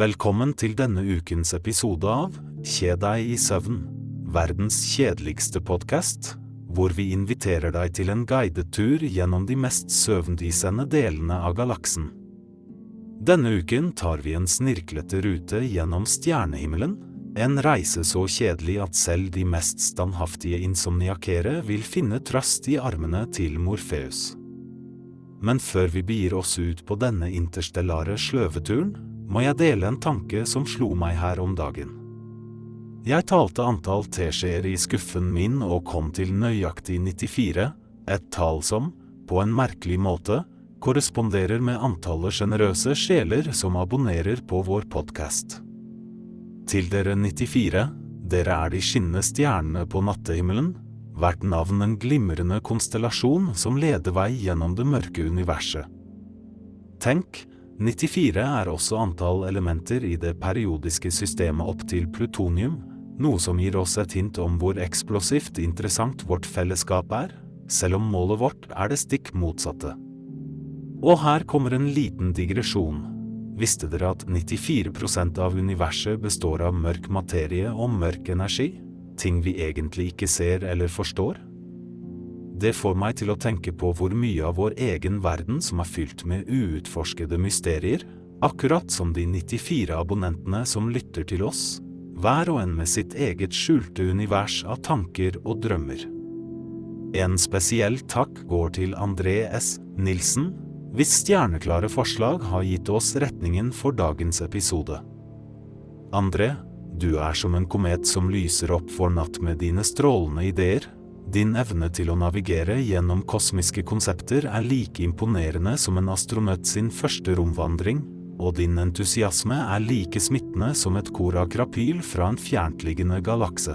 Velkommen til denne ukens episode av Kjed deg i søvn, verdens kjedeligste podcast, hvor vi inviterer deg til en guidet tur gjennom de mest søvndyssende delene av galaksen. Denne uken tar vi en snirklete rute gjennom stjernehimmelen, en reise så kjedelig at selv de mest standhaftige insomniakere vil finne trøst i armene til Morpheus. Men før vi begir oss ut på denne interstellare sløveturen, må jeg dele en tanke som slo meg her om dagen. Jeg talte antall teskjeer i skuffen min og kom til nøyaktig 94, et tall som, på en merkelig måte, korresponderer med antallet generøse sjeler som abonnerer på vår podcast. Til dere 94, dere er de skinnende stjernene på nattehimmelen, hvert navn en glimrende konstellasjon som leder vei gjennom det mørke universet. Tenk, 94 er også antall elementer i det periodiske systemet opp til plutonium, noe som gir oss et hint om hvor eksplosivt interessant vårt fellesskap er, selv om målet vårt er det stikk motsatte. Og her kommer en liten digresjon. Visste dere at 94% av universet består av mørk materie og mørk energi, ting vi egentlig ikke ser eller forstår? Det får meg til å tenke på hvor mye av vår egen verden som er fylt med uutforskede mysterier, akkurat som de 94 abonnentene som lytter til oss, hver og en med sitt eget skjulte univers av tanker og drømmer. En spesiell takk går til André S. Nilsen, hvis stjerneklare forslag har gitt oss retningen for dagens episode. André, du er som en komet som lyser opp for natt med dine strålende ideer. Din evne til å navigere gjennom kosmiske konsepter er like imponerende som en astronaut sin første romvandring, og din entusiasme er like smittende som et kor av krapyl fra en fjerntliggende galakse.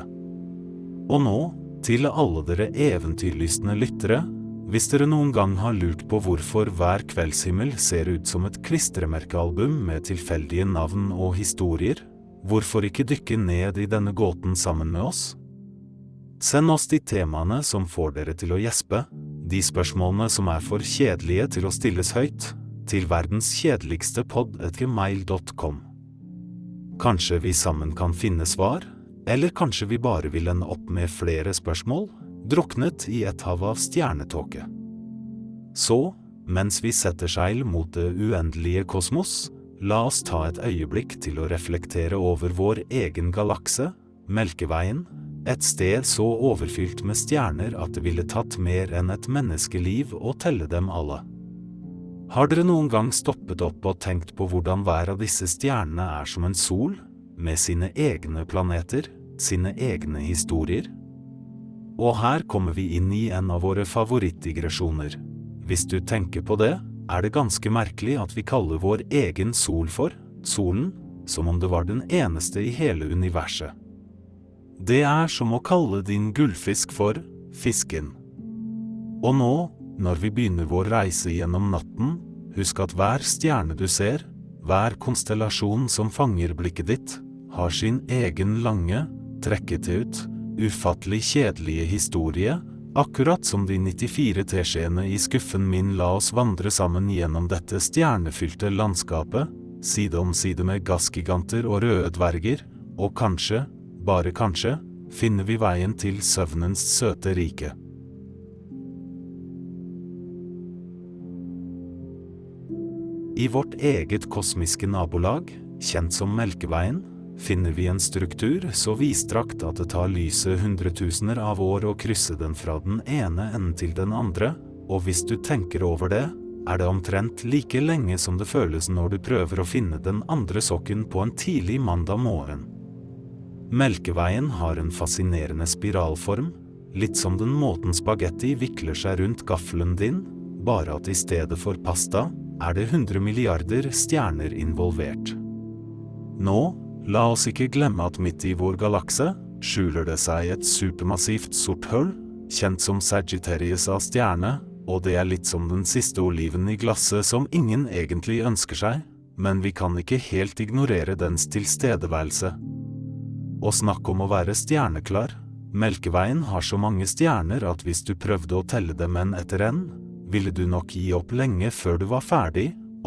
Og nå, til alle dere eventyrlystne lyttere, hvis dere noen gang har lurt på hvorfor hver kveldshimmel ser ut som et klistremerkealbum med tilfeldige navn og historier, hvorfor ikke dykke ned i denne gåten sammen med oss? Send oss de temaene som får dere til å gjespe, de spørsmålene som er for kjedelige til å stilles høyt, til verdenskjedeligstepod@gmail.com. Kanskje vi sammen kan finne svar, eller kanskje vi bare vil ende opp med flere spørsmål, druknet i et hav av stjernetåke. Så, mens vi setter seil mot det uendelige kosmos, la oss ta et øyeblikk til å reflektere over vår egen galakse, Melkeveien, et sted så overfylt med stjerner at det ville tatt mer enn et menneskeliv å telle dem alle. Har dere noen gang stoppet opp og tenkt på hvordan hver av disse stjernene er som en sol, med sine egne planeter, sine egne historier? Og her kommer vi inn i en av våre favorittdigresjoner. Hvis du tenker på det, er det ganske merkelig at vi kaller vår egen sol for solen, som om det var den eneste i hele universet. Det er som å kalle din gullfisk for fisken. Og nå, når vi begynner vår reise gjennom natten, husk at hver stjerne du ser, hver konstellasjon som fanger blikket ditt, har sin egen lange, trekket ut, ufattelig kjedelige historie, akkurat som de 94 teskjeene i skuffen min la oss vandre sammen gjennom dette stjernefylte landskapet, side om side med gassgiganter og røde dverger, og kanskje, bare kanskje, finner vi veien til søvnens søte rike. I vårt eget kosmiske nabolag, kjent som Melkeveien, finner vi en struktur så vidstrakt at det tar lyset hundretusener av år å krysse den fra den ene enden til den andre, og hvis du tenker over det, er det omtrent like lenge som det føles når du prøver å finne den andre sokken på en tidlig mandag morgen. Melkeveien har en fascinerende spiralform, litt som den måten spagetti vikler seg rundt gaffelen din, bare at i stedet for pasta, er det 100 milliarder stjerner involvert. Nå, la oss ikke glemme at midt i vår galakse, skjuler det seg et supermassivt sort hull, kjent som Sagittarius av stjerne, og det er litt som den siste oliven i glasset som ingen egentlig ønsker seg, men vi kan ikke helt ignorere dens tilstedeværelse. Og snakk om å være stjerneklar, Melkeveien har så mange stjerner at hvis du prøvde å telle dem en etter en, ville du nok gi opp lenge før du var ferdig,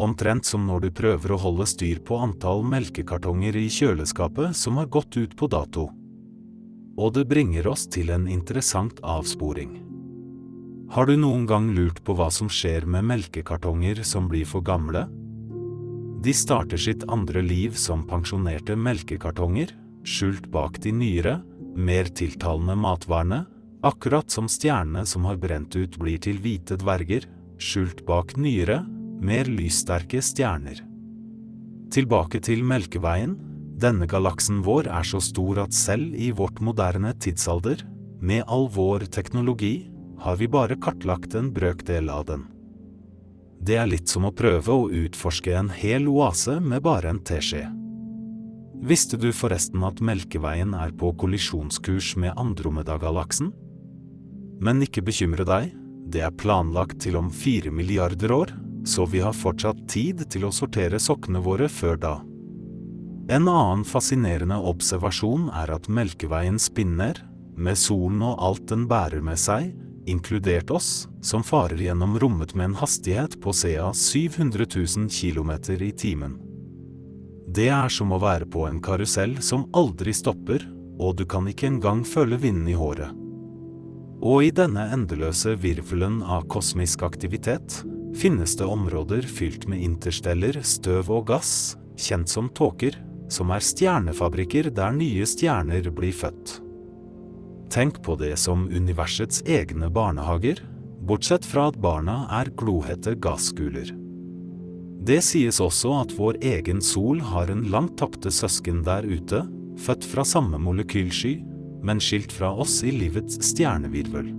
Omtrent som når du prøver å holde styr på antall melkekartonger i kjøleskapet som har gått ut på dato. Og det bringer oss til en interessant avsporing. Har du noen gang lurt på hva som skjer med melkekartonger som blir for gamle? De starter sitt andre liv som pensjonerte melkekartonger, skjult bak de nyere, mer tiltalende matvarene, akkurat som stjernene som har brent ut blir til hvite dverger, skjult bak nyere, mer lyssterke stjerner. Tilbake til Melkeveien. Denne galaksen vår er så stor at selv i vårt moderne tidsalder, med all vår teknologi, har vi bare kartlagt en brøkdel av den. Det er litt som å prøve å utforske en hel oase med bare en teskje. Visste du forresten at Melkeveien er på kollisjonskurs med Andromeda-galaksen? Men ikke bekymre deg, det er planlagt til om 4 milliarder år, så vi har fortsatt tid til å sortere sokkene våre før da. En annen fascinerende observasjon er at Melkeveien spinner, med solen og alt den bærer med seg, inkludert oss, som farer gjennom rommet med en hastighet på ca. 700 000 kilometer i timen. Det er som å være på en karusell som aldri stopper, og du kan ikke engang føle vinden i håret. Og i denne endeløse virvelen av kosmisk aktivitet, finnes det områder fylt med intersteller, støv og gass, kjent som tåker, som er stjernefabrikker der nye stjerner blir født. Tenk på det som universets egne barnehager, bortsett fra at barna er glohete gasskuler. Det sies også at vår egen sol har en langt tapte søsken der ute, født fra samme molekylsky, men skilt fra oss i livets stjernevirvel.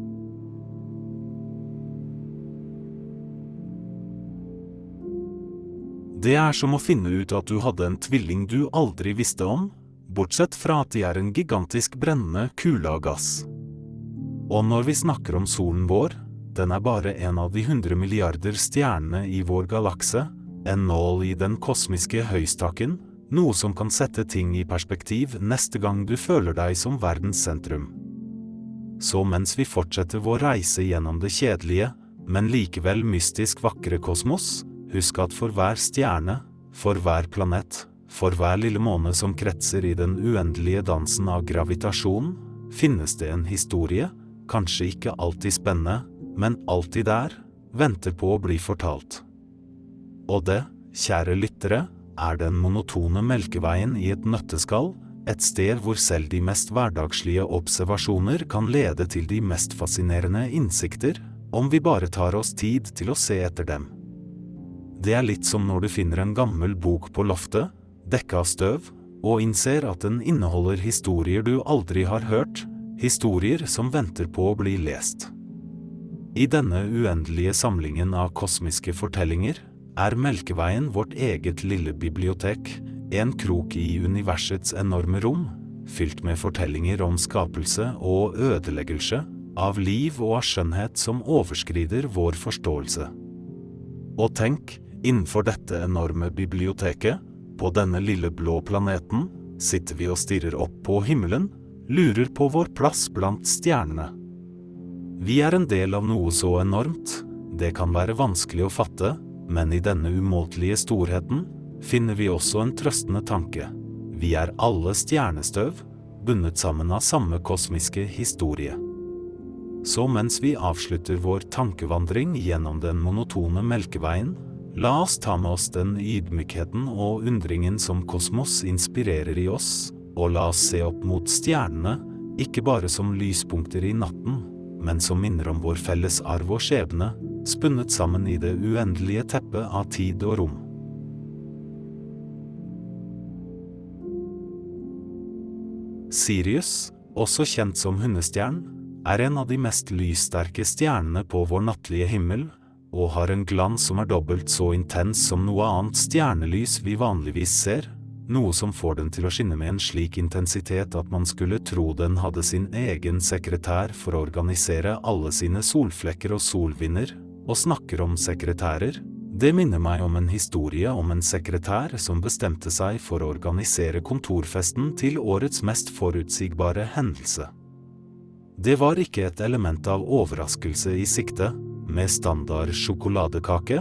Det er som å finne ut at du hadde en tvilling du aldri visste om, bortsett fra at de er en gigantisk brennende kule av gass. Og når vi snakker om solen vår, den er bare en av de 100 milliarder stjernene i vår galakse, en nål i den kosmiske høystakken, noe som kan sette ting i perspektiv neste gang du føler deg som verdens sentrum. Så mens vi fortsetter vår reise gjennom det kjedelige, men likevel mystisk vakre kosmos, husk at for hver stjerne, for hver planet, for hver lille måne som kretser i den uendelige dansen av gravitasjon, finnes det en historie, kanskje ikke alltid spennende, men alltid der, venter på å bli fortalt. Og det, kjære lyttere, er den monotone Melkeveien i et nøtteskall, et sted hvor selv de mest hverdagslige observasjoner kan lede til de mest fascinerende innsikter, om vi bare tar oss tid til å se etter dem. Det er litt som når du finner en gammel bok på loftet, dekket av støv, og innser at den inneholder historier du aldri har hørt, historier som venter på å bli lest. I denne uendelige samlingen av kosmiske fortellinger, er Melkeveien vårt eget lille bibliotek, en krok i universets enorme rom, fylt med fortellinger om skapelse og ødeleggelse, av liv og av skjønnhet som overskrider vår forståelse. Og tenk, innenfor dette enorme biblioteket, på denne lille blå planeten, sitter vi og stirrer opp på himmelen, lurer på vår plass blant stjernene. Vi er en del av noe så enormt, det kan være vanskelig å fatte, men i denne umåtelige storheten, finner vi også en trøstende tanke. Vi er alle stjernestøv, bundet sammen av samme kosmiske historie. Så mens vi avslutter vår tankevandring gjennom den monotone Melkeveien, la oss ta med oss den ydmykheten og undringen som kosmos inspirerer i oss, og la oss se opp mot stjernene, ikke bare som lyspunkter i natten, men som minner om vår felles arv og skjebne, spunnet sammen i det uendelige teppet av tid og rom. Sirius, også kjent som hundestjernen, er en av de mest lyssterke stjernene på vår nattlige himmel, og har en glans som er dobbelt så intens som noe annet stjernelys vi vanligvis ser, noe som får den til å skinne med en slik intensitet at man skulle tro den hadde sin egen sekretær for å organisere alle sine solflekker og solvinder, og snakker om sekretærer. Det minner meg om en historie om en sekretær som bestemte seg for å organisere kontorfesten til årets mest forutsigbare hendelse. Det var ikke et element av overraskelse i sikte, med standard sjokoladekake,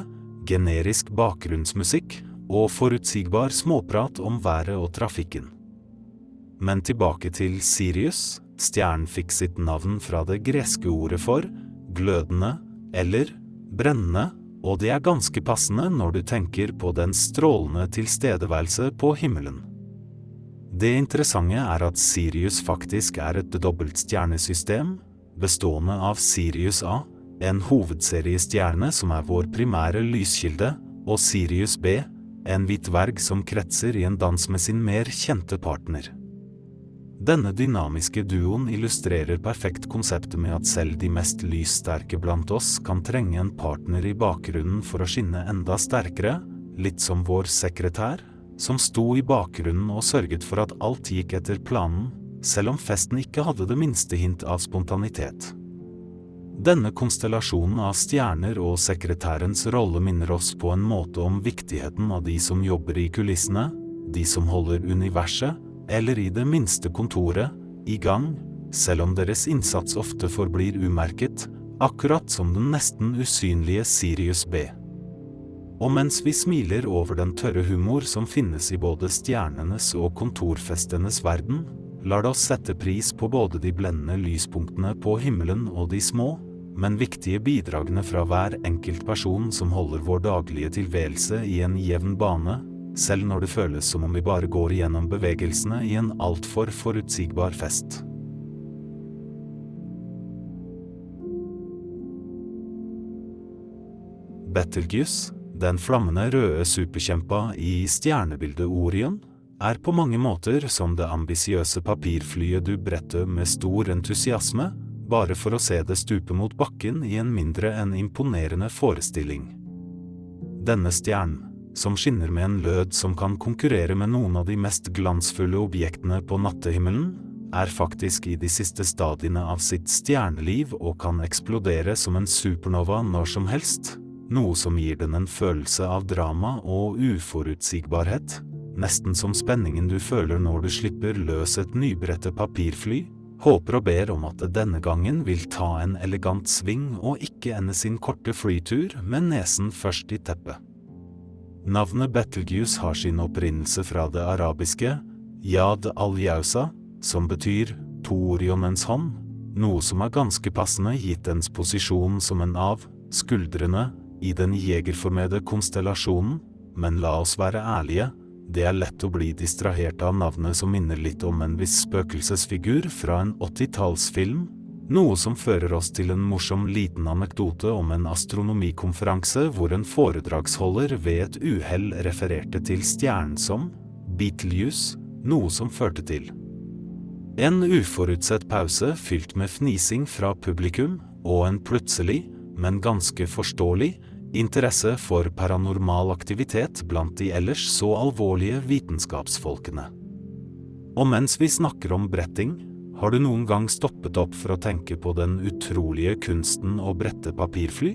generisk bakgrunnsmusikk og forutsigbar småprat om været og trafikken. Men tilbake til Sirius. Stjernen fikk sitt navn fra det greske ordet for glødende eller brennende, og det er ganske passende når du tenker på den strålende tilstedeværelse på himmelen. Det interessante er at Sirius faktisk er et dobbeltstjernesystem, bestående av Sirius A, en hovedseriestjerne som er vår primære lyskilde, og Sirius B, en hvit dverg som kretser i en dans med sin mer kjente partner. Denne dynamiske duoen illustrerer perfekt konseptet med at selv de mest lyssterke blant oss kan trenge en partner i bakgrunnen for å skinne enda sterkere, litt som vår sekretær, som sto i bakgrunnen og sørget for at alt gikk etter planen, selv om festen ikke hadde det minste hint av spontanitet. Denne konstellasjonen av stjerner og sekretærens rolle minner oss på en måte om viktigheten av de som jobber i kulissene, de som holder universet, eller i det minste kontoret, i gang, selv om deres innsats ofte forblir umerket, akkurat som den nesten usynlige Sirius B. Og mens vi smiler over den tørre humor som finnes i både stjernenes og kontorfestenes verden, lar det oss sette pris på både de blendende lyspunktene på himmelen og de små, men viktige bidragene fra hver enkelt person som holder vår daglige tilværelse i en jevn bane, selv når det føles som om vi bare går gjennom bevegelsene i en altfor forutsigbar fest. Betelgeuse, den flammende røde superkjempa i stjernebildet Orion, er på mange måter som det ambisiøse papirflyet du bretter med stor entusiasme, bare for å se det stupe mot bakken i en mindre enn imponerende forestilling. Denne stjernen, som skinner med en lød som kan konkurrere med noen av de mest glansfulle objektene på nattehimmelen, er faktisk i de siste stadiene av sitt stjerneliv og kan eksplodere som en supernova når som helst, noe som gir den en følelse av drama og uforutsigbarhet, nesten som spenningen du føler når du slipper løs et nybrettet papirfly, håper og ber om at det denne gangen vil ta en elegant sving og ikke ende sin korte flytur med nesen først i teppet. Navnet Betelgeuse har sin opprinnelse fra det arabiske Yad al-Yausa, som betyr to Orionens hånd, noe som er ganske passende gitt dens posisjon som en av skuldrene i den jegerformede konstellasjonen, men la oss være ærlige, det er lett å bli distrahert av navnet som minner litt om en viss spøkelsesfigur fra en 80-tallsfilm, noe som fører oss til en morsom liten anekdote om en astronomikonferanse hvor en foredragsholder ved et uhell refererte til stjernen som Betelgeuse, noe som førte til en uforutsett pause fylt med fnising fra publikum og en plutselig, men ganske forståelig, interesse for paranormal aktivitet blant de ellers så alvorlige vitenskapsfolkene. Og mens vi snakker om bretting, har du noen gang stoppet opp for å tenke på den utrolige kunsten å brette papirfly?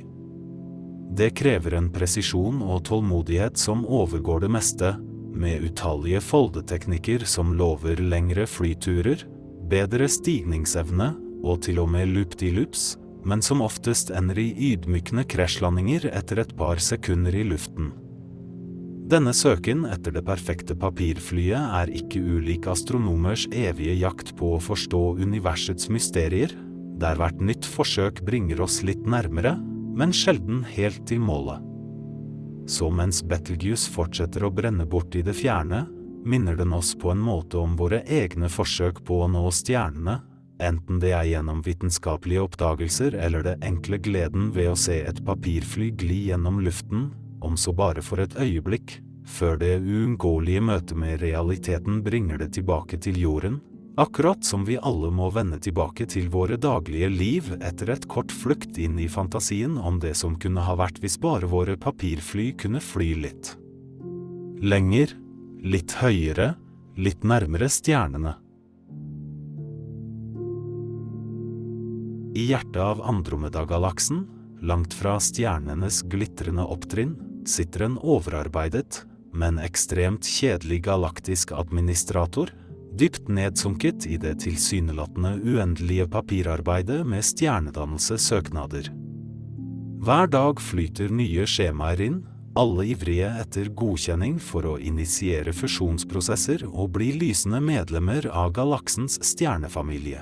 Det krever en presisjon og tålmodighet som overgår det meste, med utallige foldeteknikker som lover lengre flyturer, bedre stigningsevne og til og med loop-de-loops, men som oftest ender i ydmykende krasjlandinger etter et par sekunder i luften. Denne søken etter det perfekte papirflyet er ikke ulik astronomers evige jakt på å forstå universets mysterier, der hvert nytt forsøk bringer oss litt nærmere, men sjelden helt til målet. Så mens Betelgeuse fortsetter å brenne bort i det fjerne, minner den oss på en måte om våre egne forsøk på å nå stjernene, enten det er gjennom vitenskapelige oppdagelser eller det enkle gleden ved å se et papirfly gli gjennom luften, om så bare for et øyeblikk, før det uunngåelige møtet med realiteten bringer det tilbake til jorden, akkurat som vi alle må vende tilbake til våre daglige liv etter et kort flukt inn i fantasien om det som kunne ha vært hvis bare våre papirfly kunne fly litt lenger, litt høyere, litt nærmere stjernene. I hjertet av Andromeda-galaksen, langt fra stjernenes glitrende opptrinn, sitter en overarbeidet, men ekstremt kjedelig galaktisk administrator, dypt nedsunket i det tilsynelatende uendelige papirarbeidet med stjernedannelse søknader. Hver dag flyter nye skjemaer inn, alle ivrige etter godkjenning for å initiere fusjonsprosesser og bli lysende medlemmer av galaksens stjernefamilie.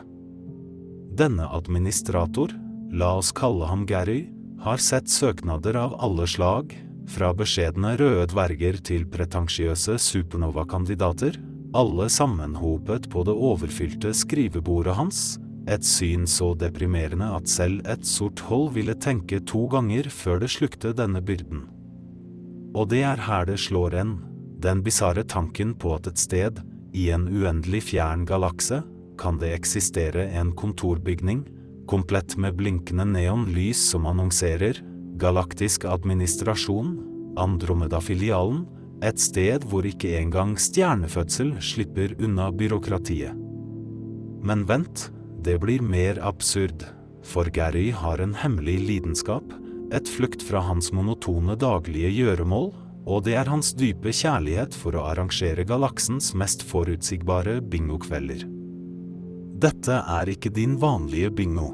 Denne administrator, la oss kalle ham Gary, har sett søknader av alle slag, fra beskjedne røde dverger til pretensiøse supernova-kandidater, alle sammenhopet på det overfylte skrivebordet hans, et syn så deprimerende at selv et sort hold ville tenke 2 ganger før det slukte denne byrden. Og det her det slår en, den bizarre tanken på at et sted, i en uendelig fjern galakse, kan det eksistere en kontorbygning, komplett med blinkende neonlys som annonserer, galaktisk administrasjon, Andromeda-filialen, et sted hvor ikke engang stjernefødsel slipper unna byråkratiet. Men vent, det blir mer absurd, for Gary har en hemmelig lidenskap, et flukt fra hans monotone daglige gjøremål, og det hans dype kjærlighet for å arrangere galaksens mest forutsigbare bingo-kvelder. Dette ikke din vanlige bingo.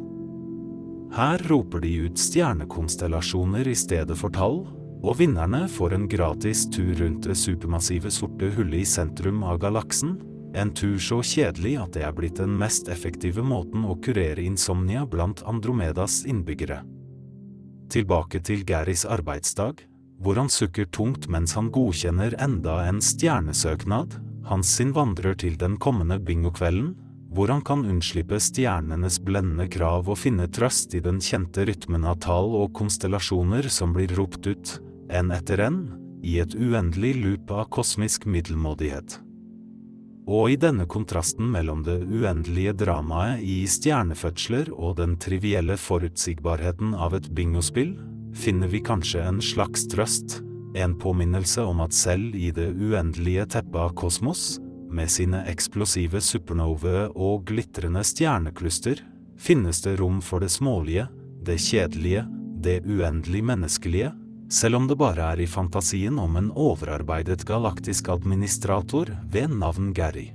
Her roper de ut stjernekonstellasjoner i stedet for tall, og vinnerne får en gratis tur rundt det supermassive sorte hullet i sentrum av galaksen, en tur så kjedelig at det blitt den mest effektive måten å kurere insomnia blant Andromedas innbyggere. Tilbake til Garys arbeidsdag, hvor han sukker tungt mens han godkjenner enda en stjernesøknad, hans sin vandrer til den kommende bingo-kvelden, hvor han kan unnslippe stjernenes blendende krav og finne trøst i den kjente rytmen av tall og konstellasjoner som blir ropt ut, en etter en, i et uendelig loop av kosmisk middelmådighet. Og i denne kontrasten mellom det uendelige dramaet i stjernefødsler og den trivielle forutsigbarheten av et bingospill, finner vi kanskje en slags trøst, en påminnelse om at selv i det uendelige teppet av kosmos, med sine eksplosive supernove og glitrende stjernekluster, finnes det rom for det smålige, det kjedelige, det uendelig menneskelige, selv om det bare i fantasien om en overarbeidet galaktisk administrator ved navn Gary.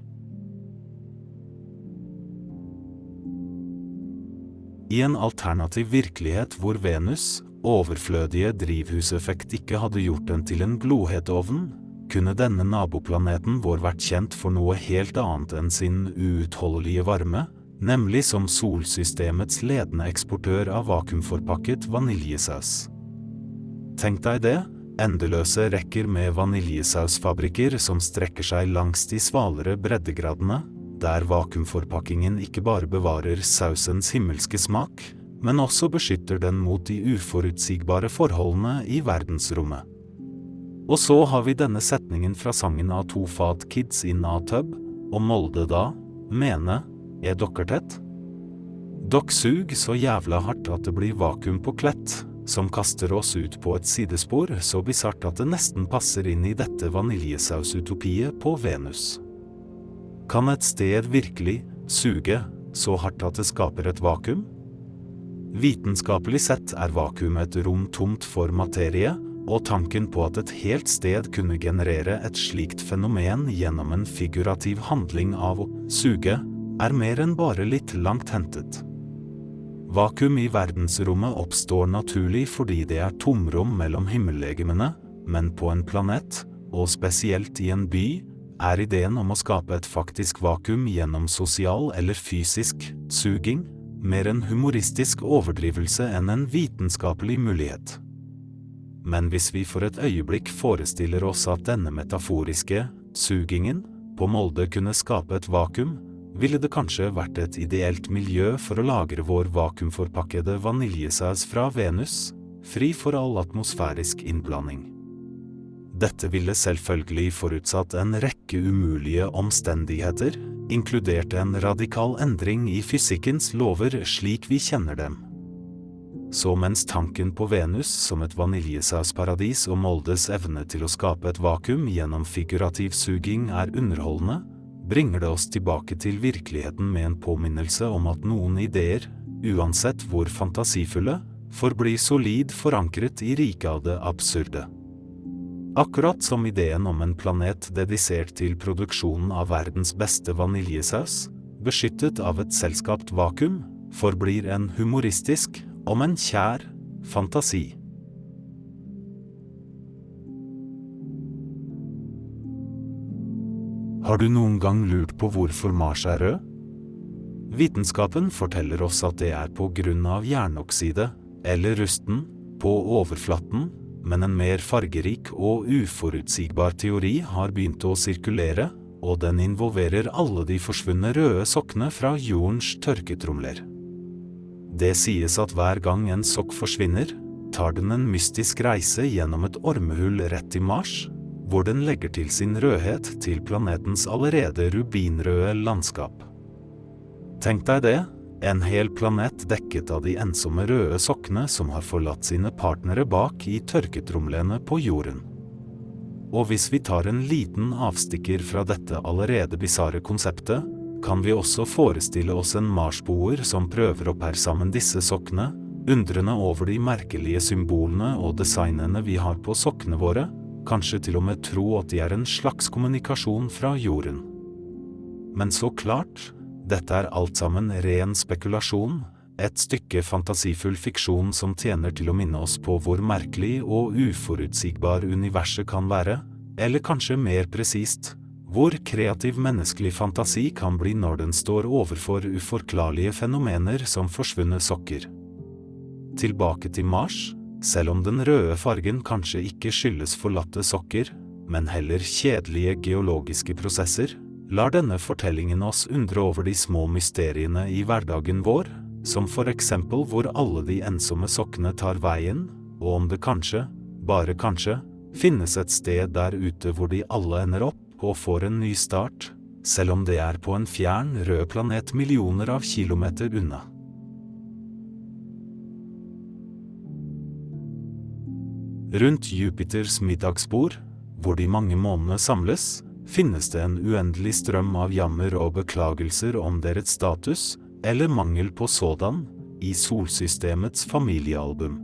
I en alternativ virkelighet hvor Venus, overflødige drivhuseffekt ikke hadde gjort den til en glohet ovn, kunne denne naboplaneten vår vært kjent for noe helt annet enn sin uutholdelige varme, nemlig som solsystemets ledende eksportør av vakuumforpakket vaniljesaus. Tenk deg det, endeløse rekker med vaniljesausfabrikker som strekker seg langs de svalere breddegradene, der vakuumforpakkingen ikke bare bevarer sausens himmelske smak, men også beskytter den mot de uforutsigbare forholdene i verdensrommet. Og så har vi denne setningen fra sangen av 2 Fat Kids in a Tub, og Molde da, mene, dokker tett? Dokk sug så jævla hardt at det blir vakuum på Klett, som kaster oss ut på et sidespor så bizarrt at det nesten passer inn i dette vaniljesausutopiet på Venus. Kan et sted virkelig suge så hardt at det skaper et vakuum? Vitenskapelig sett vakuum et rom tomt for materie, og tanken på at et helt sted kunne generere et slikt fenomen gjennom en figurativ handling av å suge, mer enn bare litt langt hentet. Vakuum i verdensrommet oppstår naturlig fordi det tomrom mellom himmellegemene, men på en planet, og spesielt i en by, ideen om å skape et faktisk vakuum gjennom sosial eller fysisk suging, mer en humoristisk overdrivelse enn en vitenskapelig mulighet. Men hvis vi for et øyeblikk forestiller oss at denne metaforiske sugingen på Molde kunne skape et vakuum, ville det kanskje vært et ideelt miljø for å lagre vår vakuumforpakkede vaniljesaus fra Venus, fri for all atmosfærisk innblanding. Dette ville selvfølgelig forutsatt en rekke umulige omstendigheter, inkludert en radikal endring i fysikkens lover slik vi kjenner dem. Så mens tanken på Venus som et vaniljesausparadis og Moldes evne til å skape et vakuum gjennom figurativ suging underholdende, bringer det oss tilbake til virkeligheten med en påminnelse om at noen ideer, uansett hvor fantasifulle, forblir solid forankret i riket av det absurde. Akkurat som ideen om en planet dedisert til produksjonen av verdens beste vaniljesaus, beskyttet av et selskapt vakuum, forblir en humoristisk, om en kjær, fantasi. Har du noen gang lurt på hvorfor Mars er rød? Vitenskapen forteller oss at det er på grunn av jernokside, eller rusten, på overflaten, men en mer fargerik og uforutsigbar teori har begynt å sirkulere, og den involverer alle de forsvunne røde sokkene fra jordens tørketromler. Det sies at hver gang en sokk forsvinner, tar den en mystisk reise gjennom et ormehull rett til Mars, hvor den legger til sin rødhet til planetens allerede rubinrøde landskap. Tenk deg det, en hel planet dekket av de ensomme røde sokkene som har forlatt sine partnere bak i tørketromlene på jorden. Og hvis vi tar en liten avstikker fra dette allerede bizarre konseptet, kan vi også forestille oss en marsboer som prøver å pære sammen disse sokkene, undrende over de merkelige symbolene og designene vi har på sokkene våre, kanskje til og med tro at de er en slags kommunikasjon fra jorden. Men så klart, dette er alt sammen ren spekulasjon, et stykke fantasifull fiksjon som tjener til å minne oss på hvor merkelig og uforutsigbar universet kan være, eller kanskje mer presist, hvor kreativ menneskelig fantasi kan bli når den står overfor uforklarlige fenomener som forsvunne sokker. Tilbake til Mars, selv om den røde fargen kanskje ikke skyldes forlatte sokker, men heller kjedelige geologiske prosesser, lar denne fortellingen oss undre over de små mysteriene i hverdagen vår, som for eksempel hvor alle de ensomme sokkene tar veien, og om det kanskje, bare kanskje, finnes et sted der ute hvor de alle ender opp og får en ny start, selv om det er på en fjern rød planet millioner av kilometer unna. Rundt Jupiters middagsbord, hvor de mange månene samles, finnes det en uendelig strøm av jammer og beklagelser om deres status, eller mangel på sådan, i solsystemets familiealbum.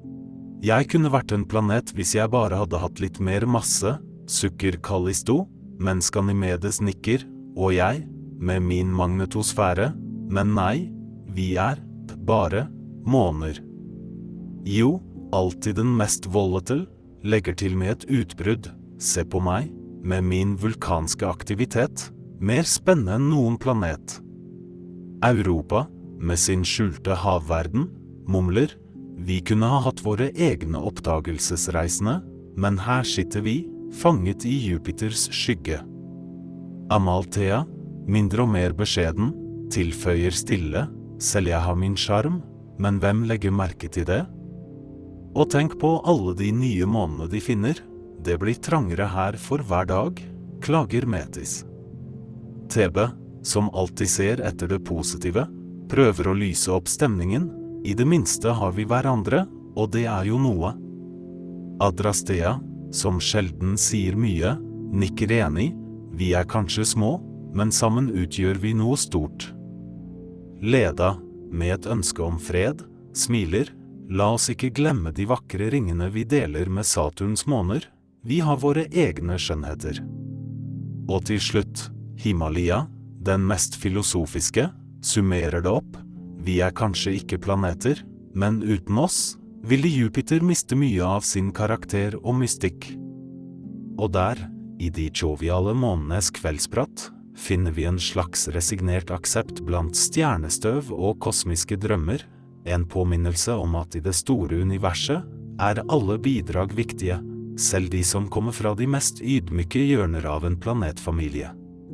Jeg kunne vært en planet hvis jeg bare hadde hatt litt mer masse, sukker Callisto, mens Ganymedes nikker, og jeg, med min magnetosfære, men nei, vi er bare måner. Jo, alltid den mest volatile, legger til med et utbrudd, se på meg, med min vulkanske aktivitet, mer spennende enn noen planet. Europa, med sin skjulte havverden, mumler, vi kunne ha hatt våre egne oppdagelsesreisende, men her sitter vi, fanget i Jupiters skygge. Amalthea, mindre og mer beskjeden, tilføyer stille, selv jeg har min sjarm, men hvem legger merke til det? Og tenk på alle de nye månedene de finner, det blir trangere her for hver dag, klager Metis. Thebe, som alltid ser etter det positive, prøver å lyse opp stemningen, i det minste har vi hverandre, og det er jo noe. Adrastea, som sjelden sier mye, nikker enig, vi er kanskje små, men sammen utgjør vi noe stort. Leda, med et ønske om fred, smiler, la oss ikke glemme de vakre ringene vi deler med Saturns måner, vi har våre egne skjønnheter. Og til slutt, Himalaya, den mest filosofiske, summerer det opp, vi er kanskje ikke planeter, men uten oss, ville Jupiter miste mye av sin karakter og mystikk. Og der, i de joviale månenes kveldsprat, finner vi en slags resignert aksept blant stjernestøv og kosmiske drømmer, en påminnelse om at i det store universet er alle bidrag viktige, selv de som kommer fra de mest ydmyke hjørner av en planetfamilie.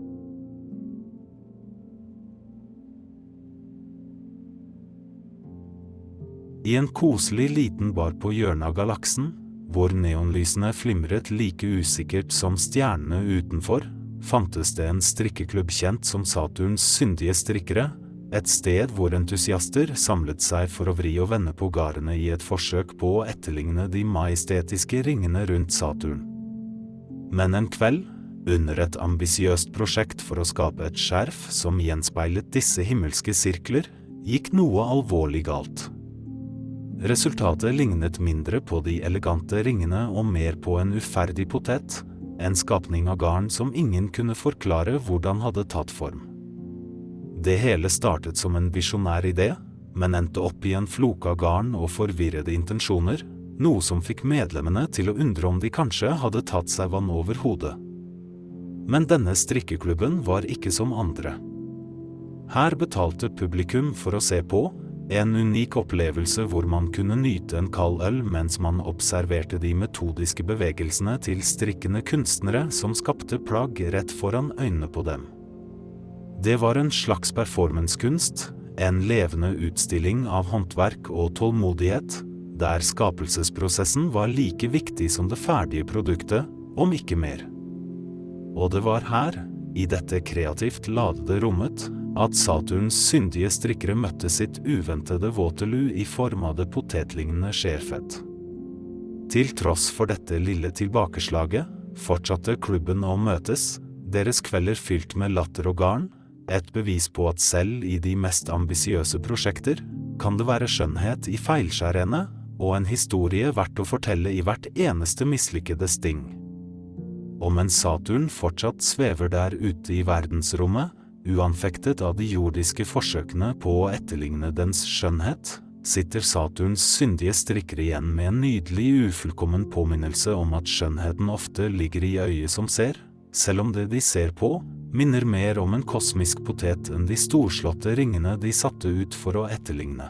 I en koselig liten bar på hjørnet av galaksen, hvor neonlysene flimret like usikkert som stjernene utenfor, fantes det en strikkeklubb kjent som Saturns syndige strikkere, et sted hvor entusiaster samlet seg for å vri og vende på gardene i et forsøk på å etterligne de majestetiske ringene rundt Saturn. Men en kveld, under et ambisiøst prosjekt for å skape et skjerf som gjenspeilet disse himmelske sirkler, gikk noe alvorlig galt. Resultatet lignet mindre på de elegante ringene og mer på en uferdig potet, en skapning av garn som ingen kunne forklare hvordan hadde tatt form. Det hele startet som en visjonær idé, men endte opp i en floke av garn og forvirrede intensjoner, noe som fikk medlemmene til å undre om de kanskje hadde tatt seg vann over hodet. Men denne strikkeklubben var ikke som andre. Her betalte publikum for å se på, en unik opplevelse hvor man kunne nyte en kald øl mens man observerte de metodiske bevegelsene til strikkende kunstnere som skapte plagg rett foran øynene på dem. Det var en slags performancekunst, en levende utstilling av håndverk og tålmodighet, der skapelsesprosessen var like viktig som det ferdige produktet, om ikke mer. Og det var her, i dette kreativt ladede rommet, at Saturns syndige strikkere møtte sitt uventede Waterloo i form av det potetlignende skjerfett. Til tross for dette lille tilbakeslaget, fortsatte klubben å møtes, deres kvelder fylt med latter og garn, et bevis på at selv i de mest ambisiøse prosjekter, kan det være skjønnhet i feilskjærene, og en historie verdt å fortelle i hvert eneste mislykkede sting. Og mens Saturn fortsatt svever der ute i verdensrommet, uanfektet av de jordiske forsøkene på å etterligne dens skjønnhet, sitter Saturns syndige strikkere igjen med en nydelig ufullkommen påminnelse om at skjønnheten ofte ligger i øyet som ser, selv om det de ser på, minner mer om en kosmisk potet enn de storslåtte ringene de satte ut for å etterligne.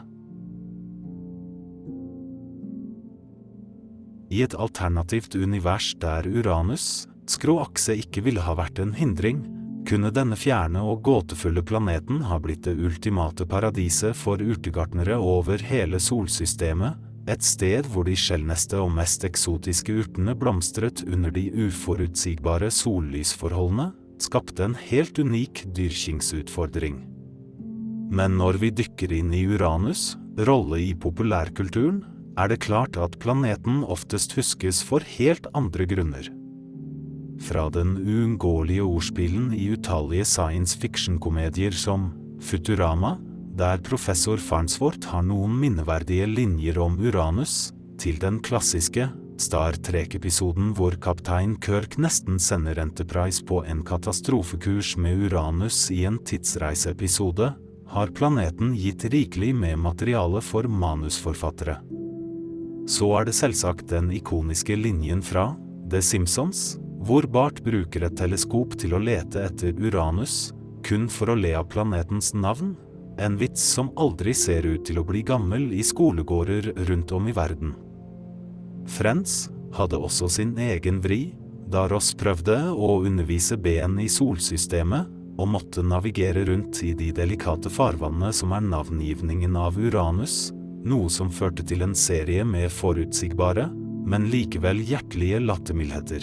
I et alternativt univers der Uranus, skråakse ikke ville ha vært en hindring, kunne denne fjerne og gåtefulle planeten ha blitt det ultimate paradiset for urtegartnere over hele solsystemet, et sted hvor de sjeldneste og mest eksotiske urtene blomstret under de uforutsigbare sollysforholdene, skapte en helt unik dyrkingsutfordring. Men når vi dykker inn i Uranus' rolle i populærkulturen, er det klart at planeten oftest huskes for helt andre grunner. Fra den uunngåelige ordspilen i utallige science fiction-komedier som Futurama, der professor Farnsworth har noen minneverdige linjer om Uranus, til den klassiske Star Trek-episoden hvor kaptein Kirk nesten sender Enterprise på en katastrofekurs med Uranus i en tidsreiseepisode, har planeten gitt rikelig med materiale for manusforfattere. Så er det selvsagt den ikoniske linjen fra The Simpsons, hvor Bart bruker et teleskop til å lete etter Uranus, kun for å le av planetens navn, en vits som aldri ser ut til å bli gammel i skolegårder rundt om i verden. Friends hadde også sin egen vri, da Ross prøvde å undervise Ben i solsystemet, og måtte navigere rundt i de delikate farvannene som er navngivningen av Uranus, noe som førte til en serie med forutsigbare, men likevel hjertelige lattermildheter.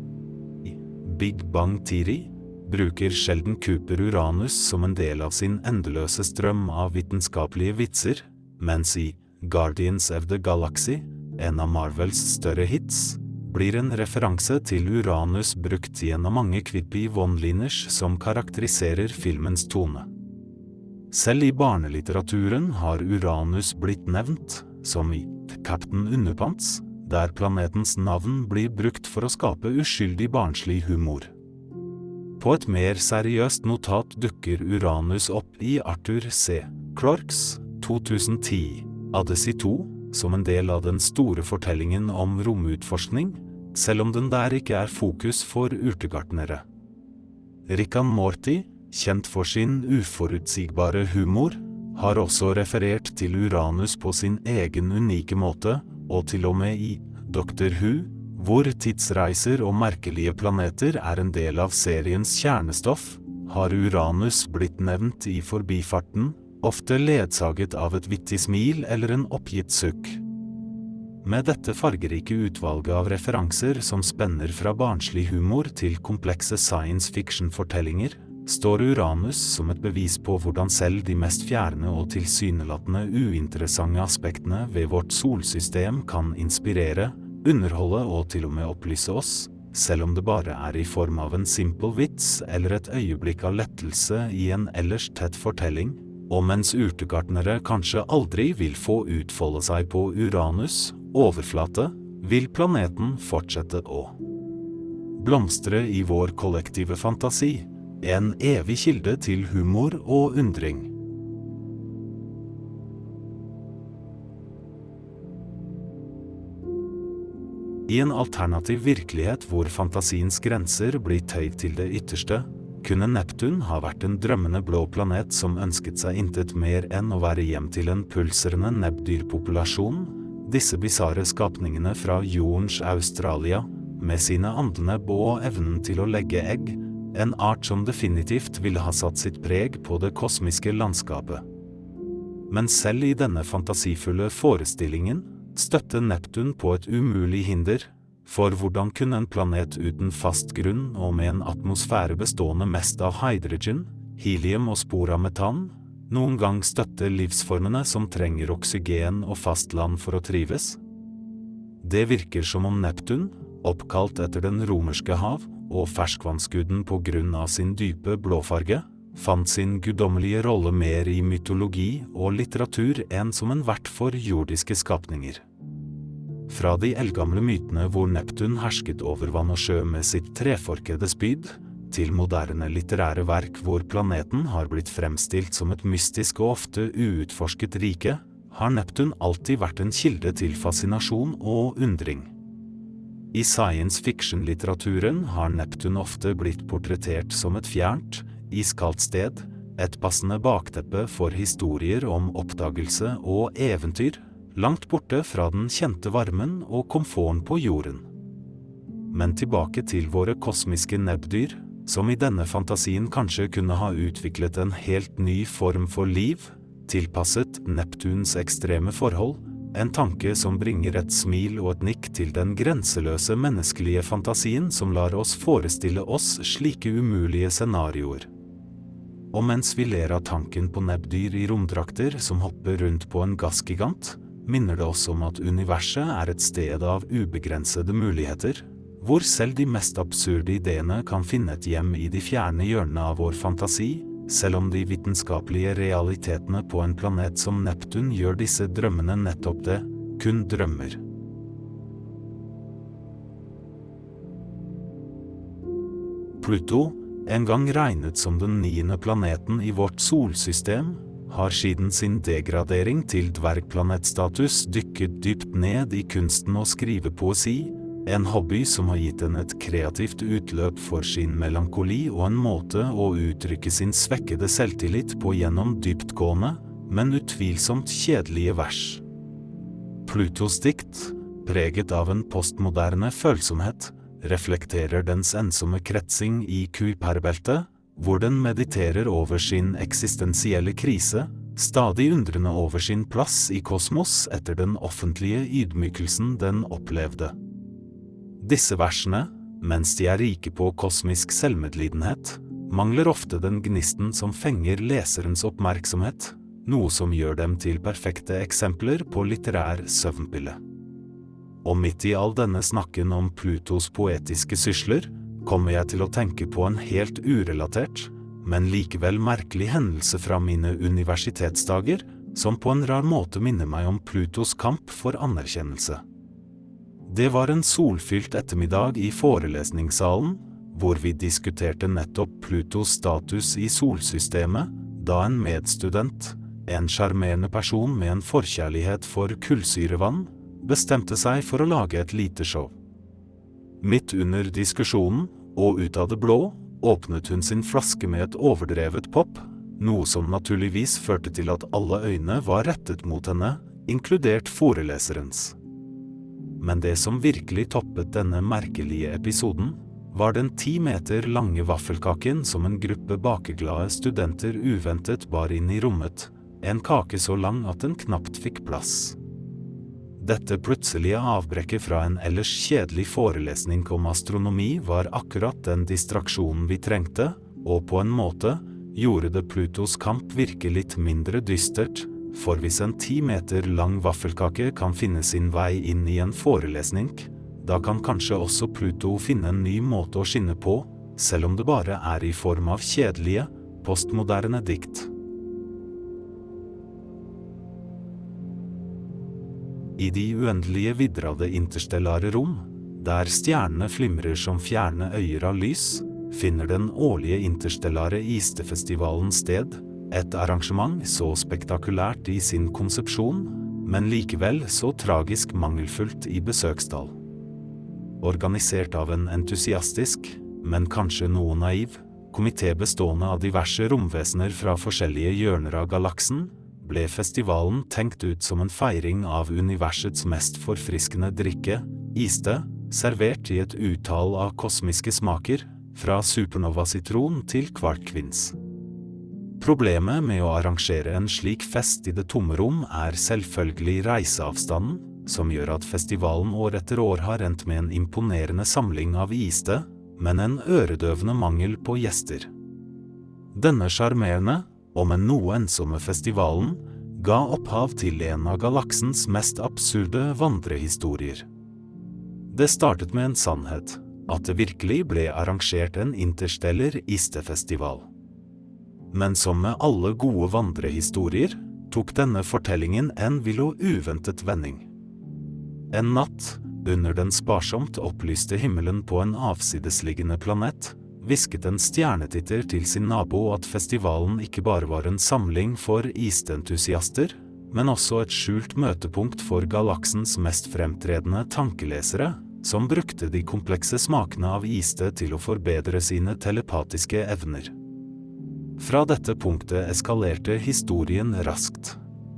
Big Bang Theory bruker Sheldon Cooper Uranus som en del av sin endeløse strøm av vitenskapelige vitser, mens i Guardians of the Galaxy, en av Marvels større hits, blir en referanse til Uranus brukt i en av mange quippy one-liners som karakteriserer filmens tone. Selv i barnelitteraturen har Uranus blitt nevnt, som i Captain Underpants, der planetens navn blir brukt for å skape uskyldig barnslig humor. På et mer seriøst notat dukker Uranus opp i Arthur C. Clarkes 2010 Odyssey 2 som en del av den store fortellingen om romutforskning, selv om den der ikke er fokus for urtegartnere. Rick and Morty, kjent for sin uforutsigbare humor, har også referert til Uranus på sin egen unike måte, og til og med i Doctor Who, hvor tidsreiser og merkelige planeter er en del av seriens kjernestoff, har Uranus blitt nevnt i forbifarten, ofte ledsaget av et vittig smil eller en oppgitt sukk. Med dette fargerike utvalget av referanser som spenner fra barnslig humor til komplekse science fiction-fortellinger, står Uranus som et bevis på hvordan selv de mest fjerne og tilsynelatende uinteressante aspektene ved vårt solsystem kan inspirere, underholde og til og med opplyse oss, selv om det bare er i form av en simpel vits eller et øyeblikk av lettelse i en ellers tett fortelling, og mens urtegartnere kanskje aldri vil få utfolde seg på Uranus' overflate, vil planeten fortsette å blomstre i vår kollektive fantasi, en evig kilde til humor og undring. I en alternativ virkelighet hvor fantasiens grenser blir tøyd til det ytterste, kunne Neptun ha vært en drømmende blå planet som ønsket seg intet mer enn å være hjem til en pulserende nebbdyrpopulasjon, disse bizarre skapningene fra jordens Australia, med sine andnebb og evnen til å legge egg, en art som definitivt ville ha satt sitt preg på det kosmiske landskapet. Men selv i denne fantasifulle forestillingen støtte Neptun på et umulig hinder, for hvordan kunne en planet uten fast grunn og med en atmosfære bestående mest av hydrogen, helium og spor av metan, noen gang støtte livsformene som trenger oksygen og fastland for å trives? Det virker som om Neptun, oppkalt etter den romerske hav og ferskvannsguden på grunn av sin dype blåfarge, fant sin guddommelige rolle mer i mytologi og litteratur enn som en vert for jordiske skapninger. Fra de eldgamle mytene hvor Neptun hersket over vann og sjø med sitt treforkede spyd, til moderne litterære verk hvor planeten har blitt fremstilt som et mystisk og ofte uutforsket rike, har Neptun alltid vært en kilde til fascinasjon og undring. I science fiction-litteraturen har Neptun ofte blitt portrettert som et fjernt, iskaldt sted, et passende bakteppe for historier om oppdagelse og eventyr, langt borte fra den kjente varmen og komforten på jorden. Men tilbake til våre kosmiske nebbdyr, som i denne fantasien kanskje kunne ha utviklet en helt ny form for liv, tilpasset Neptuns ekstreme forhold, en tanke som bringer et smil og et nikk til den grenseløse menneskelige fantasien som lar oss forestille oss slike umulige scenarioer. Og mens vi ler av tanken på nebbdyr i romdrakter som hopper rundt på en gassgigant, minner det oss om at universet er et sted av ubegrensede muligheter, hvor selv de mest absurde ideene kan finne et hjem i de fjerne hjørnene av vår fantasi, selv om de vitenskapelige realitetene på en planet som Neptun gjør disse drømmene nettopp det, kun drømmer. Pluto, en gang regnet som den 9. planeten i vårt solsystem, har siden sin degradering til dvergplanetstatus dykket dypt ned i kunsten å skrive poesi, en hobby som har gitt den et kreativt utløp for sin melankoli og en måte å uttrykke sin svekkede selvtillit på gjennom dyptgående, men utvilsomt kjedelige vers. Plutos dikt, preget av en postmoderne følsomhet, reflekterer dens ensomme kretsing i Kuiperbeltet, hvor den mediterer over sin eksistensielle krise, stadig undrende over sin plass i kosmos etter den offentlige ydmykelsen den opplevde. Disse versene, mens de er rike på kosmisk selvmedlidenhet, mangler ofte den gnisten som fenger leserens oppmerksomhet, noe som gjør dem til perfekte eksempler på litterær søvnpille. Og midt i all denne snakken om Plutos poetiske sysler, kommer jeg til å tenke på en helt urelatert, men likevel merkelig hendelse fra mine universitetsdager, som på en rar måte minner meg om Plutos kamp for anerkjennelse. Det var en solfylt ettermiddag i forelesningssalen, hvor vi diskuterte nettopp Plutos status i solsystemet, da en medstudent, en sjarmerende person med en forkjærlighet for kullsyrevann, bestemte seg for å lage et lite show. Midt under diskusjonen, og ut av det blå, åpnet hun sin flaske med et overdrevet pop, noe som naturligvis førte til at alle øyne var rettet mot henne, inkludert foreleserens. Men det som virkelig toppet denne merkelige episoden, var den 10 meter lange vaffelkaken som en gruppe bakeglade studenter uventet bar inn i rommet, en kake så lang at den knapt fikk plass. Dette plutselige avbrekket fra en ellers kjedelig forelesning om astronomi var akkurat den distraksjonen vi trengte, og på en måte gjorde det Plutos kamp virke litt mindre dystert, for hvis en 10 meter lang vaffelkake kan finne sin vei inn i en forelesning, da kan kanskje også Pluto finne en ny måte å skinne på, selv om det bare er i form av kjedelige, postmoderne dikt. I de uendelige vidder av det interstellare rom, der stjernene flimrer som fjerne øyer av lys, finner den årlige interstellare istefestivalen sted, et arrangement så spektakulært i sin konsepsjon, men likevel så tragisk mangelfullt i besøkstall. organisert av en entusiastisk, men kanskje noe naiv, komité bestående av diverse romvesener fra forskjellige hjørner av galaksen, ble festivalen tenkt ut som en feiring av universets mest forfriskende drikke, iste, servert i et utall av kosmiske smaker, fra supernova-sitron til kvarkvins. Problemet med å arrangere en slik fest i det tomme rom selvfølgelig reiseavstanden, som gjør at festivalen år etter år har endt med en imponerende samling av iste, men en øredøvende mangel på gjester. Denne sjarmerende, om enn noe ensomme festivalen, ga opphav til en av galaksens mest absurde vandrehistorier. Det startet med en sannhet, at det virkelig ble arrangert en interstellar istefestival. Men som med alle gode vandrehistorier, tok denne fortellingen en vill og uventet vending. En natt, under den sparsomt opplyste himmelen på en avsidesliggende planet, hvisket en stjernetitter til sin nabo at festivalen ikke bare var en samling for isteentusiaster, men også et skjult møtepunkt for galaksens mest fremtredende tankelesere, som brukte de komplekse smakene av iste til å forbedre sine telepatiske evner. Fra dette punktet eskalerte historien raskt.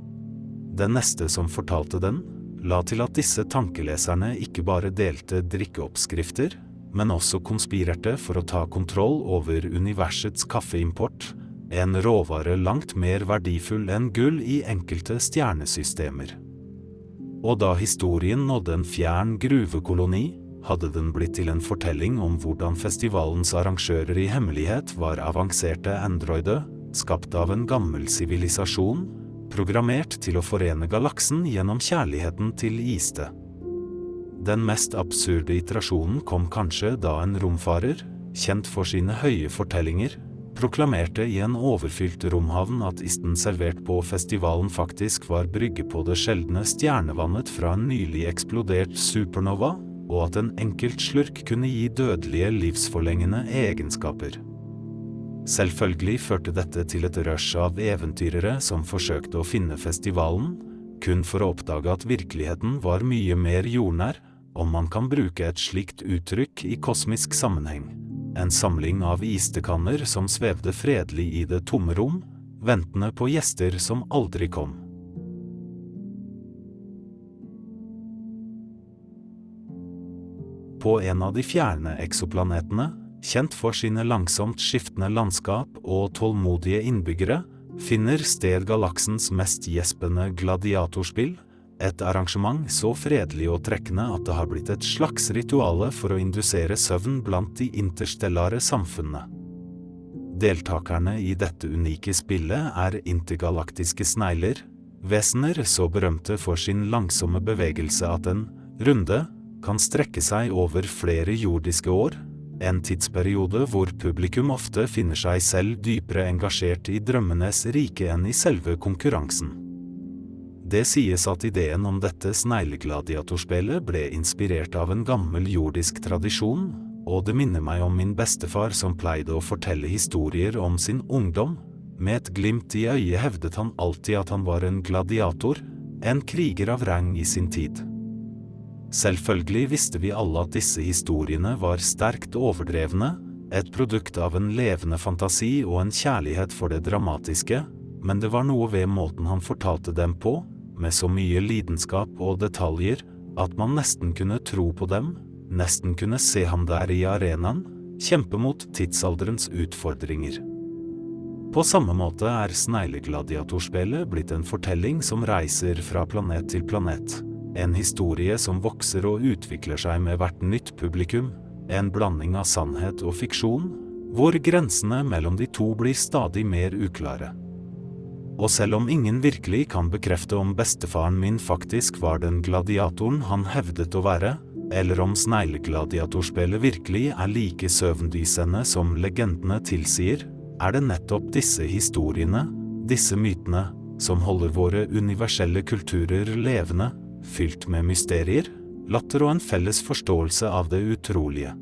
Den neste som fortalte den, la til at disse tankeleserne ikke bare delte drikkeoppskrifter, men også konspirerte for å ta kontroll over universets kaffeimport, en råvare langt mer verdifull enn gull i enkelte stjernesystemer. Og da historien nådde en fjern gruvekoloni, hadde den blitt til en fortelling om hvordan festivalens arrangører i hemmelighet var avanserte androider, skapt av en gammel sivilisasjon, programmert til å forene galaksen gjennom kjærligheten til iste. Den mest absurde iterasjonen kom kanskje da en romfarer, kjent for sine høye fortellinger, proklamerte i en overfylt romhavn at isten servert på festivalen faktisk var brygge på det sjeldne stjernevannet fra en nylig eksplodert supernova, og at en enkelt slurk kunne gi dødelige livsforlengende egenskaper. Selvfølgelig førte dette til et rush av eventyrere som forsøkte å finne festivalen, kun for å oppdage at virkeligheten var mye mer jordnær, om man kan bruke et slikt uttrykk i kosmisk sammenheng. En samling av istekanner som svevde fredelig i det tomme rom, ventende på gjester som aldri kom. På en av de fjerne eksoplanetene, kjent for sine langsomt skiftende landskap og tålmodige innbyggere, finner sted galaksens mest gjespende gladiatorspill, et arrangement så fredelig og trekkende at det har blitt et slags rituale for å indusere søvn blant de interstellare samfunnene. Deltakerne i dette unike spillet intergalaktiske snegler, vesener så berømte for sin langsomme bevegelse at en runde kan strekke seg over flere jordiske år, en tidsperiode hvor publikum ofte finner seg selv dypere engasjert i drømmenes rike enn i selve konkurransen. Det sies at ideen om dette sneglegladiatorspillet ble inspirert av en gammel jordisk tradisjon, og det minner meg om min bestefar som pleide å fortelle historier om sin ungdom. Med et glimt i øyet hevdet han alltid at han var en gladiator, en kriger av rang i sin tid. Selvfølgelig visste vi alle at disse historiene var sterkt overdrevne, et produkt av en levende fantasi og en kjærlighet for det dramatiske, men det var noe ved måten han fortalte dem på, med så mye lidenskap og detaljer, at man nesten kunne tro på dem, nesten kunne se ham der i arenaen, kjempe mot tidsalderens utfordringer. På samme måte sneglegladiatorspillet blitt en fortelling som reiser fra planet til planet, en historie som vokser og utvikler seg med hvert nytt publikum, en blanding av sannhet og fiksjon, hvor grensene mellom de to blir stadig mer uklare. Og selv om ingen virkelig kan bekrefte om bestefaren min faktisk var den gladiatoren han hevdet å være, eller om sneglegladiatorspillet virkelig like søvndyssende som legendene tilsier, det nettopp disse historiene, disse mytene, som holder våre universelle kulturer levende, fylt med mysterier, latter og en felles forståelse av det utrolige.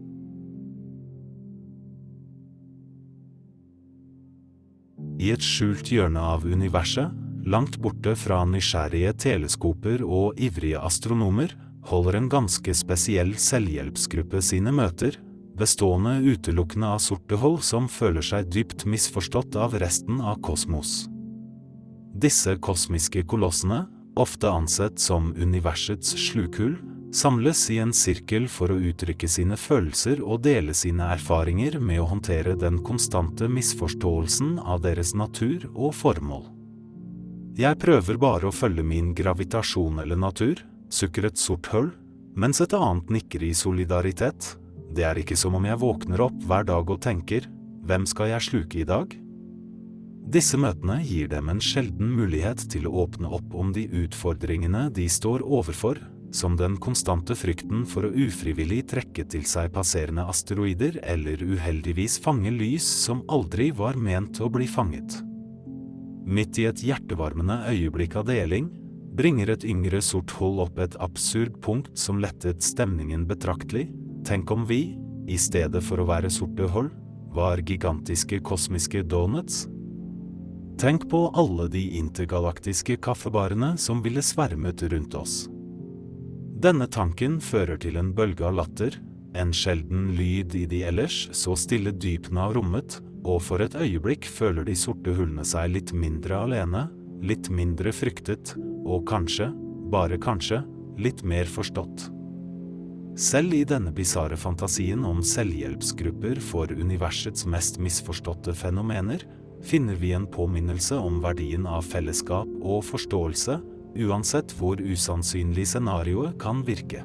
I et skjult hjørne av universet, langt borte fra nysgjerrige teleskoper og ivrige astronomer, holder en ganske spesiell selvhjelpsgruppe sine møter, bestående utelukkende av sorte hull som føler seg dypt misforstått av resten av kosmos. Disse kosmiske kolossene, ofte ansett som universets slukhull, samles i en sirkel for å uttrykke sine følelser og dele sine erfaringer med å håndtere den konstante misforståelsen av deres natur og formål. Jeg prøver bare å følge min gravitasjon eller natur, sukker et sort hull, mens et annet nikker i solidaritet. Det er ikke som om jeg våkner opp hver dag og tenker, hvem skal jeg sluke i dag? Disse møtene gir dem en sjelden mulighet til å åpne opp om de utfordringene de står overfor, som den konstante frykten for å ufrivillig trekke til seg passerende asteroider eller uheldigvis fange lys som aldri var ment å bli fanget. Midt i et hjertevarmende øyeblikk av deling, bringer et yngre sort hull opp et absurd punkt som lettet stemningen betraktelig. Tenk om vi, i stedet for å være sorte hull, var gigantiske kosmiske donuts? Tenk på alle de intergalaktiske kaffebarene som ville svermet rundt oss. Denne tanken fører til en bølge av latter, en sjelden lyd i de ellers så stille dypene av rommet, og for et øyeblikk føler de sorte hullene seg litt mindre alene, litt mindre fryktet, og kanskje, bare kanskje, litt mer forstått. Selv i denne bizarre fantasien om selvhjelpsgrupper for universets mest misforståtte fenomener, finner vi en påminnelse om verdien av fellesskap og forståelse, uansett hvor usannsynlig scenarioet kan virke.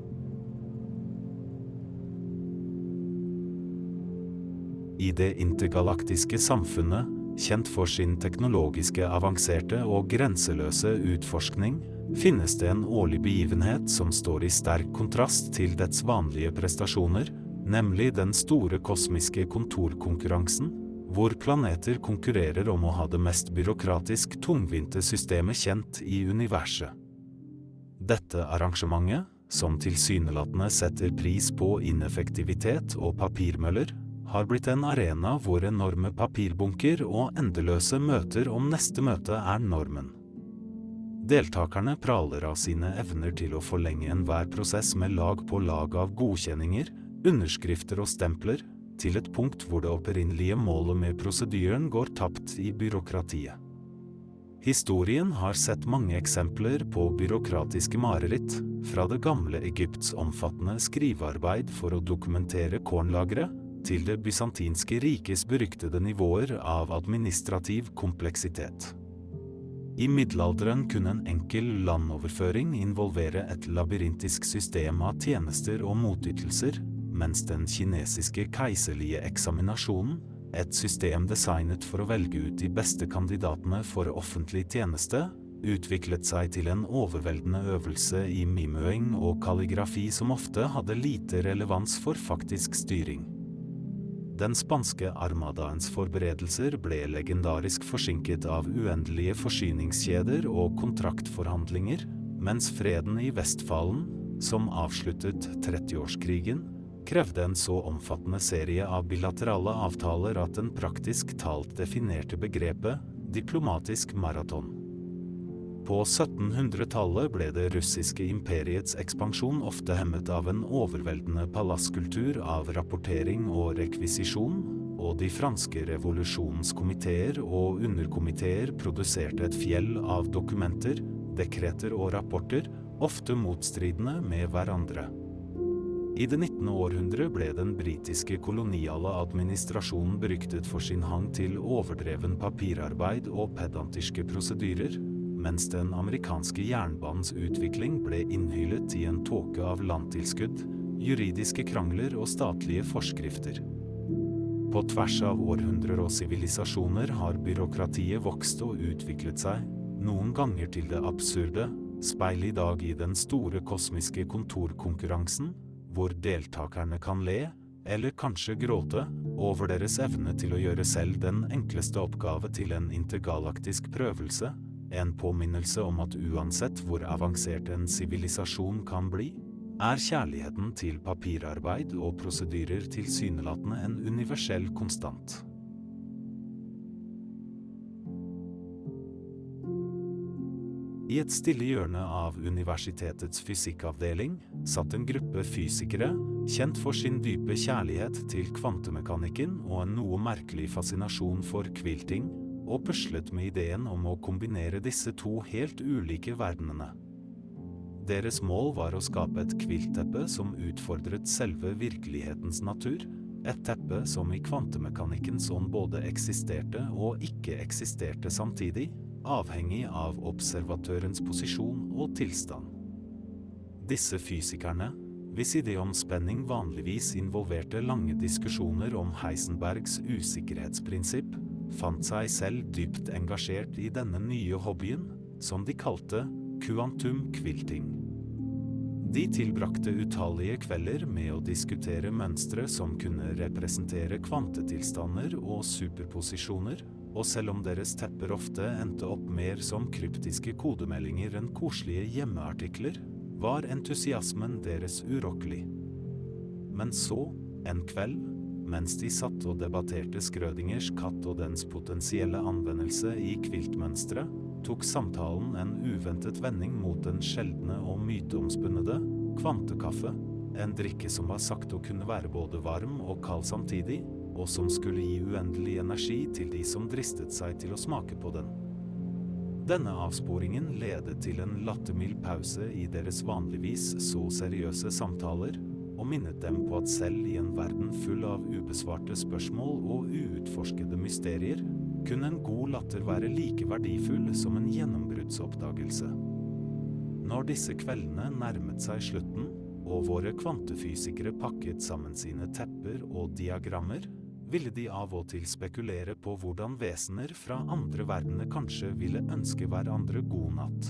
I det intergalaktiske samfunnet, kjent for sin teknologiske avanserte og grenseløse utforskning, finnes det en årlig begivenhet som står i sterk kontrast til dets vanlige prestasjoner, nemlig den store kosmiske kontorkonkurransen, hvor planeter konkurrerer om å ha det mest byråkratisk tungvinte systemet kjent i universet. Dette arrangementet, som tilsynelatende setter pris på ineffektivitet og papirmøller, har blitt en arena hvor enorme papirbunker og endeløse møter om neste møte er normen. Deltakerne praler av sine evner til å forlenge enhver prosess med lag på lag av godkjenninger, underskrifter og stempler, til et punkt hvor det opprinnelige målet med prosedyren går tapt i byråkratiet. Historien har sett mange eksempler på byråkratiske mareritt, fra det gamle Egypts omfattende skrivearbeid for å dokumentere kornlagre, til det bysantinske rikes beryktede nivåer av administrativ kompleksitet. I middelalderen kunne en enkel landoverføring involvere et labyrintisk system av tjenester og motytelser, mens den kinesiske keiserlige eksaminasjonen, et system designet for å velge ut de beste kandidatene for offentlig tjeneste, utviklet seg til en overveldende øvelse i mimøing og kalligrafi som ofte hadde lite relevans for faktisk styring. Den spanske armadaens forberedelser ble legendarisk forsinket av uendelige forsyningskjeder og kontraktforhandlinger, mens freden i Vestfalen, som avsluttet 30-årskrigen, krevde en så omfattende serie av bilaterale avtaler at den praktisk talt definerte begrepet diplomatisk maraton. På 1700-tallet ble det russiske imperiets ekspansjon ofte hemmet av en overveldende palasskultur av rapportering og rekvisisjon, og de franske revolusjonens komiteer og underkomiteer produserte et fjell av dokumenter, dekreter og rapporter, ofte motstridende med hverandre. I det 19. århundre ble den britiske koloniale administrasjonen beryktet for sin hang til overdreven papirarbeid og pedantiske prosedyrer, mens den amerikanske jernbanens utvikling ble innhyllet i en tåke av landtilskudd, juridiske krangler og statlige forskrifter. På tvers av århundrer og sivilisasjoner har byråkratiet vokst og utviklet seg, noen ganger til det absurde, speil i dag i den store kosmiske kontorkonkurransen, hvor deltakerne kan le, eller kanskje gråte, over deres evne til å gjøre selv den enkleste oppgave til en intergalaktisk prøvelse, en påminnelse om at uansett hvor avansert en sivilisasjon kan bli, er kjærligheten til papirarbeid og prosedyrer tilsynelatende en universell konstant. I et stille hjørne av universitetets fysikkavdeling satt en gruppe fysikere, kjent for sin dype kjærlighet til kvantemekanikken og en noe merkelig fascinasjon for kvilting, og puslet med ideen om å kombinere disse to helt ulike verdenene. Deres mål var å skape et kviltteppe som utfordret selve virkelighetens natur, et teppe som i kvantemekanikkens ånd både eksisterte og ikke eksisterte samtidig, avhengig av observatørens posisjon og tilstand. Disse fysikerne, hvis idé om spenning vanligvis involverte lange diskusjoner om Heisenbergs usikkerhetsprinsipp, fant seg selv dypt engasjert i denne nye hobbyen, som de kalte quantum quilting. De tilbrakte utallige kvelder med å diskutere mønstre som kunne representere kvantetilstander og superposisjoner, og selv om deres tepper ofte endte opp mer som kryptiske kodemeldinger enn koselige hjemmeartikler, var entusiasmen deres urokkelig. Men så, en kveld, mens de satt og debatterte Schrödingers katt og dens potensielle anvendelse i kviltmønstre, tok samtalen en uventet vending mot den sjeldne og myteomspunnede kvantekaffe, en drikke som var sagt å kunne være både varm og kald samtidig, og som skulle gi uendelig energi til de som dristet seg til å smake på den. Denne avsporingen ledet til en lattermild pause i deres vanligvis så seriøse samtaler, og minnet dem på at selv i en verden full av ubesvarte spørsmål og uutforskede mysterier, kunne en god latter være like verdifull som en gjennombruddsoppdagelse. Når disse kveldene nærmet seg slutten, og våre kvantefysikere pakket sammen sine tepper og diagrammer, ville de av og til spekulere på hvordan vesener fra andre verdener kanskje ville ønske hverandre god natt.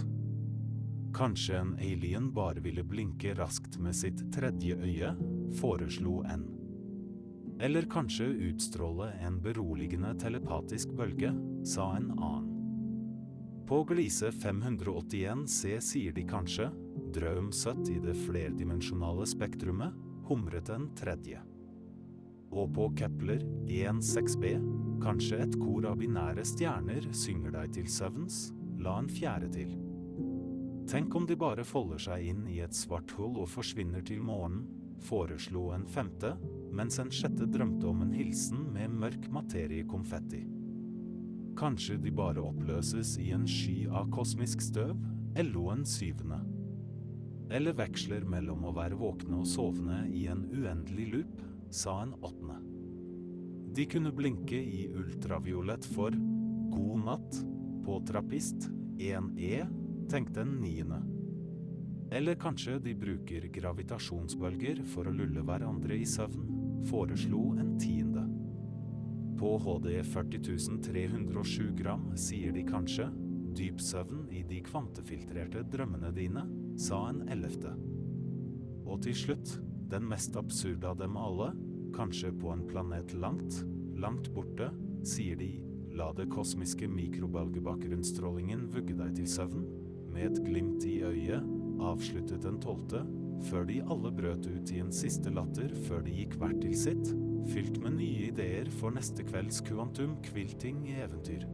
Kanskje en alien bare ville blinke raskt med sitt tredje øye, foreslo en. Eller kanskje utstråle en beroligende telepatisk bølge, sa en annen. På Gliese 581c sier de kanskje, drøm søtt i det flerdimensjonale spektrumet, humret en tredje. Og på Kepler 1.6b, kanskje et kor av binære stjerner synger deg til søvns, la en fjerde til. Tenk om de bare folder seg inn i et svart hull og forsvinner til morgenen, foreslo en femte, mens en sjette drømte om en hilsen med mørk materiekonfetti. Kanskje de bare oppløses i en sky av kosmisk støv, lo en syvende. Eller veksler mellom å være våkne og sovende i en uendelig loop, sa en åttende. De kunne blinke i ultraviolett for god natt på trappist 1E, tenkte en niende. Eller kanskje de bruker gravitasjonsbølger for å lulle hverandre i søvn, foreslo en tiende. På HD 40.307 gram sier de kanskje dyp søvn i de kvantefiltrerte drømmene dine, sa en ellevte. Og til slutt, den mest absurde av dem alle, kanskje på en planet langt, langt borte, sier de, la det kosmiske mikrobølgebakgrunnsstrålingen vugge deg til søvn, med et glimt i øyet, avsluttet den 12., før de alle brøt ut i en siste latter før de gikk hvert til sitt, fylt med nye ideer for neste kvelds quantum quilting eventyr.